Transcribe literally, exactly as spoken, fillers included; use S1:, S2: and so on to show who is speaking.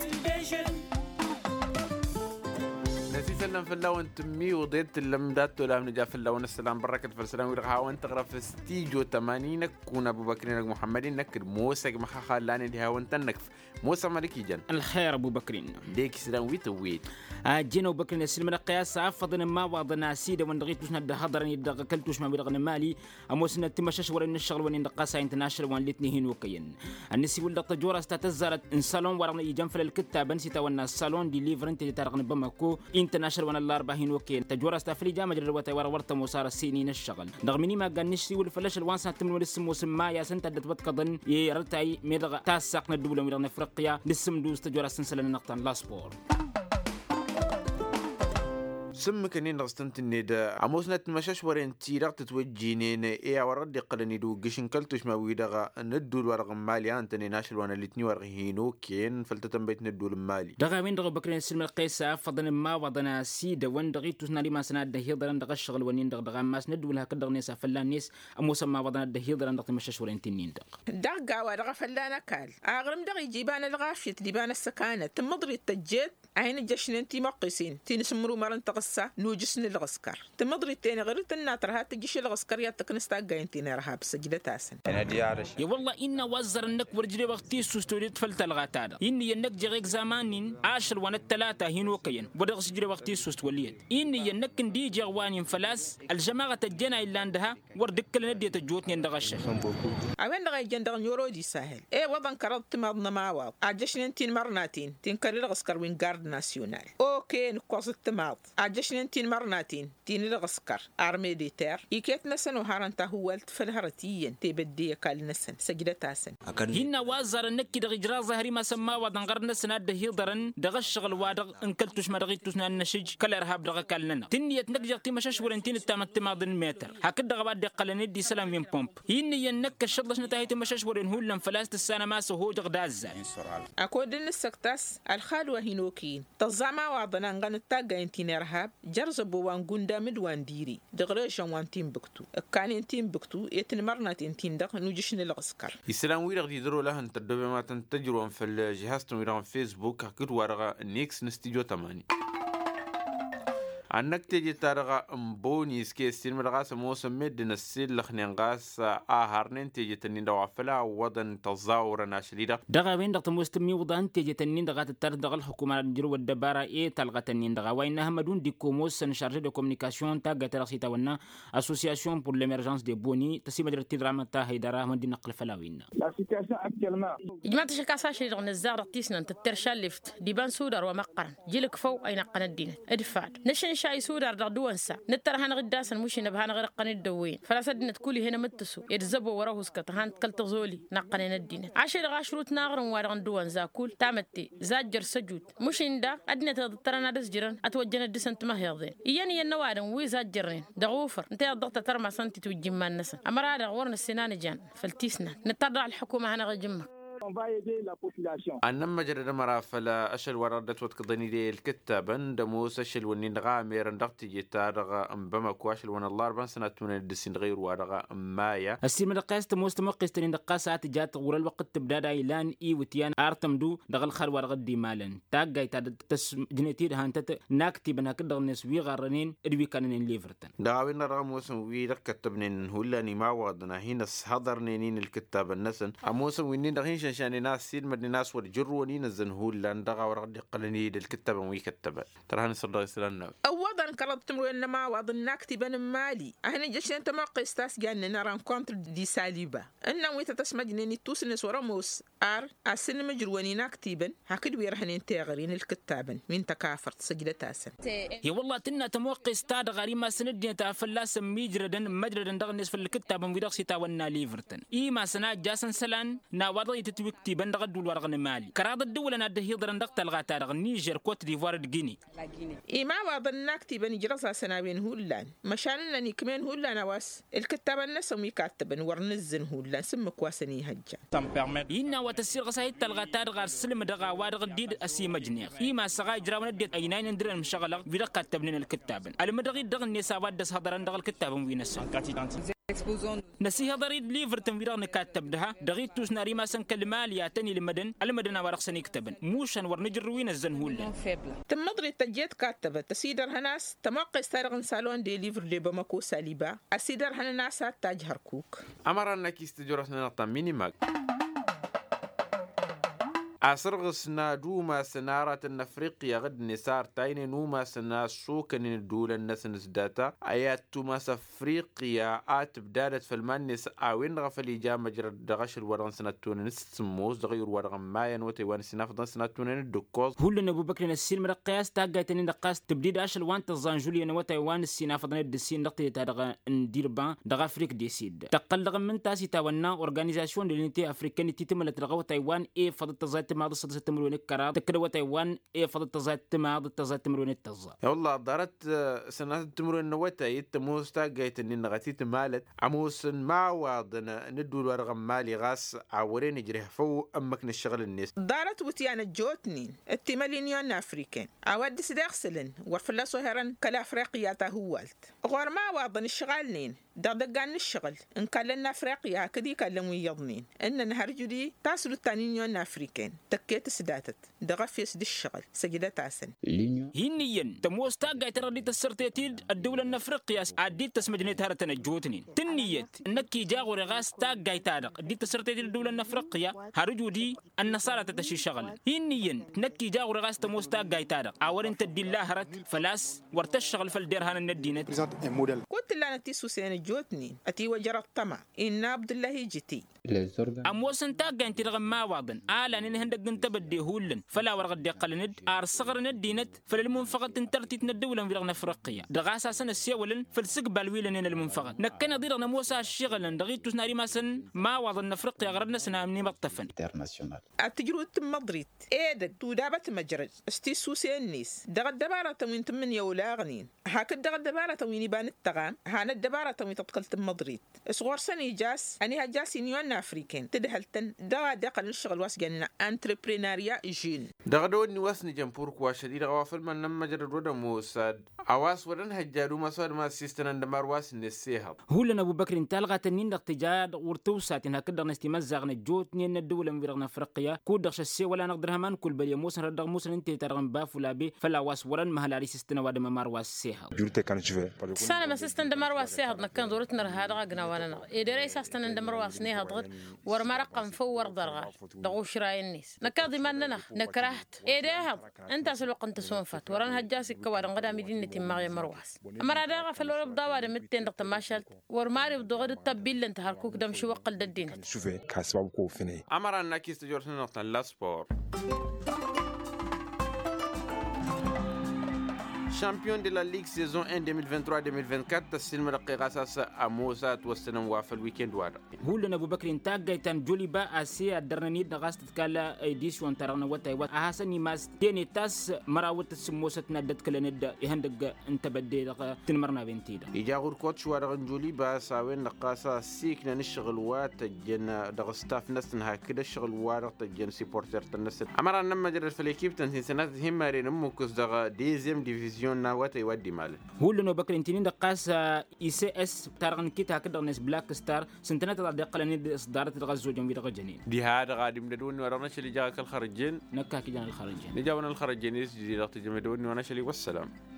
S1: نسيسنا في اللون تمي وضيت اللمدات ولا من في اللون السلام بركة في السلام ويرها وانت غرف استيجو تمانينك كون أبو بكرين محمدين نكر موسى مخا خلاني دي وانت نكف موسى مالكي جن
S2: الخير أبو بكرين
S1: ديك سلام ويت ويت
S2: أجينا أبو بكرين السلم القياس عفضنا ما وضنا سيدة وندغيتوش ندى حضرني دغ كلتوش ما بدغنا مالي أموسنا تمشش ولا الشغل وين دقاسة انترناشونال وان لتنهين وكين النسي ولد تجورة استتزرت إن صالون ورغنا يجنب في الكتاب نسيت وانا الصالون دي ليفرنت اللي ترغنا بمكو انترناشونال وانا الأربعة هين وكين تجورة استفري جامع جربت ورا ورت موسار السنين الشغل رغم ما قال نشتي والفلاش الوان سنة من السم وسما يا سنة دتبت قضن يرتعي مدغ تاسقنا الدولة من أفريقيا لسم دوس تجورة سنسلة نقطان لاسبور
S1: سم كنين رستنت النداء عموسنا تمشش ورين تيرق تتوجينين إيه ورد قلني دو قشن كلتوش ما ويدغا ندو الورق مالي أنتني ناشل وانا لتني ورغينو كين فلتتم بيت ندو المالي
S2: دغا وين دغا بكرين السلم القيسة فضن ما وضنا سيدة وين دغيتوش نالي ما سناد دهيضران دغا الشغل ونين دغ دغا ماس ندو لها كدغ نيسا فلان نيس أموسا ما وضنا دهيضران دغ تمشش ورين تنين دغ
S3: دغا ودغا فلانا كال أغرم دغ يجيبان الغافية لبان السكانة تمضري التجيت عين الجشن انتي مقيسين تين سمرو مرن تقصى نوجسن الغسكر تمضري تاني غير تناتر هات تجيش الغسكر يا تكنستاقا انتي نارها بسجدة تاسن
S4: انا ديارش
S2: يا والله إن وزر النك ورجلي وقتي سوستوريت فلتلغات هذا إني النك جريك زمانين عشر وانا الثلاثة هينو كين بدغ سجري وقتي سوست وليت إني النك ندي جوانين فلاس الجماعة الجنا اللي عندها وردك لندي تجوتني عندغش
S3: عوين دغا يجندغ نيورو دي ساهل ايه وضن كرضت مضنا ماواو عجشن انتين مرناتين تنكري الغسكر وين جارد ناسيونال اوكي نقص التماض عجشن انتين مرناتين تين الغسكر ارمي ديتير يكيت نسن وهارنتا هو التفلهرتيين تبدي قال نسن سجدة تاسن
S2: هنا وزر النك دغ جرا ظهري ما سما وضن غرنا سناد هيضرن دغ الشغل وادغ انكلتوش ما دغيتوش نشج كل ارهاب دغ كلنا تنيت نك تي مشش ورنتين التامت تماض متر هكذا بعد قلني دي سلام من بومب هنا ينك الشغل نتاهيت مشش ورن هو لم فلاست السنه ما سو دغداز
S3: اكود السكتاس الخالوه هينوكين تزعما وعضنا نغن التاقا انتين ارهاب جرزبو وان قندا مدوان ديري دغريشن وان تيم بكتو كان انتين بكتو يتن مرنات انتين دغ نوجشن الغسكر
S1: السلام ويرغ يدرو لها انت الدوبي ما تنتجرون في الجهاز تنويران فيسبوك هكذا ورغا نيكس نستيجو تماني عنك تيجي تارغا مبوني سكي السلم رغاس موسم مدن السيل لخنين غاس آهارنين تيجي تنين دوا فلا وضن تظاهر ناشليدا
S2: دغا وين دغت مستمي وضن تيجي تنين دغا تتر دغ الحكومة الجرو والدبارة ايه تلغا تنين دغا وينها مدون دي كوموس نشارجي دو كومنيكاسيون تاغا ترخيتا ونا اسوسياسيون بور ليمرجانس دي بوني تسيما درتي دراما تا هيدارا من دي نقل فلاوين
S5: لا سيتياسيون اكتيلمون
S6: جماعة شكاسا شيرغ نزار تيسنا تترشال لفت ديبان سودر ومقرن جيلك فو اين قنا الدين ادفاد نشن شاي سودر دغدوانسا نتر هان غداسن مشي نبهان غير قنا الدوين فلاسد نتكولي هنا متسو يتزبو وراهوس كتهان كلتغزولي نقنا الدين عشر غاشروت ناغرن وارغن دوان زاكول تامتي زاجر سجود مشي ندا ادنا ترنا دس جيران اتوجنا دسنت ما هيضين ياني ينوادن وي زاجرين دغوفر انت ضغط ترمى سنتي توجمان نسن امرا دغورن السنان جان فلتيسنا نتردع الحكومه هنا غجمك
S5: on va aider la population.
S1: أنما جرد مرة فلا أشل وردت وتقضني دي الكتاب دموس أشل ونين غامير ندقت جيتار أم كواش ون الله أربع سنوات من الدسين غير ورغة مايا
S2: السيم القياس تموس تمقيس تنين دقاسات جات غور الوقت تبدا دايلان إي وتيان أرتم دو دغل خر ورغة دي مالن تاج جاي تاد تس جنتير هانتت ناكتي بنا كده النسوي غرنين ادوي كانين ليفرتن
S1: داوين رغموس ويدك كتبنين هولاني ما وضنا هنا حضرنين الكتاب النسن أموس وينين دغين عشان ناس سيد مدني ناس ورجروني نزنهول لان دغا ورد قلني الكتاب ويكتب ترى هنصدق يسلنا
S3: اوضا كربت مرو انما وضن نكتبا مالي اهنا جيش انت ما قيستاس جان نرى كونتر دي ساليبا انه ويت تسمع جنني توسنس ورموس ار اسن مجرواني نكتبا هكذا ويرهن تاغرين الكتابا من تكافرت سجله تاسن
S2: يا والله تنا تموقس تاد غري ما سندني تافلاس ميجردن مجردن دغنس في الكتاب ويدخسي تاونا ليفرتن اي ما سنا جاسن سلان نا وضي وكتي بندغ الدول ورغن مالي كراد الدول انا دهي ضرن دغ تلغا رغ نيجر كوت ديفوار غيني
S3: اي ما وضناك تي بني جرسا سنابين هولان مشان انني كمان هولان واس الكتاب الناس ميكاتبن ورنزن هولان سمك واسني هجا
S2: إنا وتسير غساي تلغا تارغ سلم دغا وارغ ديد اسي مجنير اي ما سغا جراون ديت اينين ندير مشغله في كتبن الكتاب المدغي دغ النساء ودس هضرن دغ الكتاب وينس نسي هضري ليفرتن في دغ كاتب دها دغيتوس ناري ما سن كلمه ماليا تاني المدن المدن ورقسني كتبن موشن ورنجروين الزنهول
S3: تم مدري تجيت كاتبة تسيدر هناس تموقع استارغن سالون دي ليفر دي بمكو ساليبا السيدر هناس تاج هركوك
S1: أمر أنك استجرسنا نطميني ماك أسرغسنا دوما سنارة أفريقيا غد نسار تاين نوما سنا سوكن الدولة الناس نسداتا آيات توما أفريقيا آت بدالت في المانيس آوين غفل جامع جرد دغش الورغن سنة تونس سموز دغير ورغن ماين وتيوان سنافضان سنة تونس الدكوز
S2: هو اللي أبو بكر السين من القياس تاقايتني نقاس تبديد أشل وان تزان جوليا وتيوان السنافضان الدسين نقطي تادغ ندير بان دغ أفريق ديسيد تقلغ من تاسي تاوانا أورغانيزاسيون دلنتي أفريكاني تيتملت رغو تايوان إيه فضل تزايت ماضي صدر تمرون الكرات تكلوا تايوان إيه فضل تزايت ماضي تزايت تمرون التزا
S1: والله دارت سنة تمرون نوتا يتموس تاقايتني نغتيت مالت عموس ما واضنا ندو الورغن مالي غاس عورين يجريه فو أمك نشغل الناس
S3: دارت وتيانا جوتنين التمالينيون أفريكان عواد سداخسلن ورفلاسو هرن كلا أفريقيا تهوالت غور ما واضن الشغالنين دغدغان الشغل إن كان لنا أفريقيا كدي كلموا يضنين إن نهار جدي تاسلو التانيون أفريكان تكيت سداتت دغفيس دي الشغل سجدت عسن
S2: هنيين تموس تاقا تردي تسرتيتيد الدولة الأفريقيا عديت تسمجنيت هارتن الجوتنين تنيت نكي جاغو رغاس تاقا تادق دي تسرتيتيد الدولة الأفريقيا هارجو دي النصارى تتشي شغل هنيين نكي جاغو رغاس تموس تاقا تادق عورين تدي الله هرت فلاس ورتشغل فالديرهان الندينت
S3: قلت لنا تيسو سين جوتنين أتي وجر الطمع إن عبد الله جتي
S2: أموسن تاقا انت رغم ما واضن آلا نين هندق انت بدي هولن فلا ورغد يقل ند آر صغر ندينت فللمنفقة انترتيت ندولا في رغن أفريقيا دغاسا سنة السيولن فلسق بالويلن ان المنفقة نكنا دير نموسا الشغلن دغيتو سناري ما سن ما واضن أفريقيا غربنا سنة امني مطفن
S3: التجربة مضريت ايدك تودابة مجرد استيسو سينيس دغد دبارة وين تمن يولا غنين هاك دغد دبارة وين يبان التغان هانا الدبارة وين تتقلت مضريت صغور سنة جاس أني هجاسي نيوان أفريكان تدهلتن دغا دقل الشغل واسجاننا انتربريناريا جين
S1: دغدوني واسني جمبور كواشدي غوافل من لما جرد ودا موساد عواس ودن هجارو ما صار ما سيستن اندمار واس نسيها
S2: هو لنا ابو بكر انت لغا تنين اقتجاد ورتوسات انها كدر نستمزغ نجوت نين الدوله من رغنا افريقيا كودخش السي ولا نقدرها ما نقول بل موسى ردغ موسى انت ترغم باف ولا بي فلا واس ورن مهلا سيستن ودا مار واس سيها
S4: جورتي كان شوفه
S6: سنه ما سيستن دمار واس سيها كان دورتنا هذا غنا وانا ادري سيستن دمار واس نيها ضغط ور ما رقم فور درغ دغو شراي الناس نكاضي مننا نكرهت ايديها انت سلوق انت سونفت وران هجاسك كوارن غدا مدينه مريم مروحس اما رادا فلو بدوا متين دقت ماشال ورماري بدغد التبيل انت هركوك دم شو وقل الدين
S4: شوفي كاسباب كو فيني
S1: امر انك استجورتنا نقطه لا سبور champion de la Ligue saison un deux mille vingt-trois deux mille vingt-quatre تسلم رقيقة أساس أموسات والسنة وافل ويكند وارد
S2: هو لنا أبو بكر انتاج جايتان جولي با أسيا درنانيد نغاس تتكالا إيديسيون ترانا واتايوات أحسن نماس تيني تاس مراوت السموسة ندت كلاند يهندق انت بدي تنمرنا بنتيدا
S1: يجاغور كوتش وارغن جولي با ساوين نقاسا سيكنا نشغل وات تجن دغستاف نسنها كده الشغل وارغ تجن سيبورتر تنسل أمرا نما جرد في الكيب تنسي سنات هم رين أموكس دغ ديزيم ديفيزيون ناوات يودي مال
S2: هو لنا بكر انتين دقاس اي سي اس تارغن كيتا كده ناس بلاك ستار سنتنا تدق قلنيد اصدارت الغزو جنبي دغ جنين
S1: دي هذا غادم ندون ورانا شلي جاك الخرجين
S2: نكا كي جان الخرجين
S1: نجاونا الخرجين يسجي دغت جمدون وانا شلي والسلام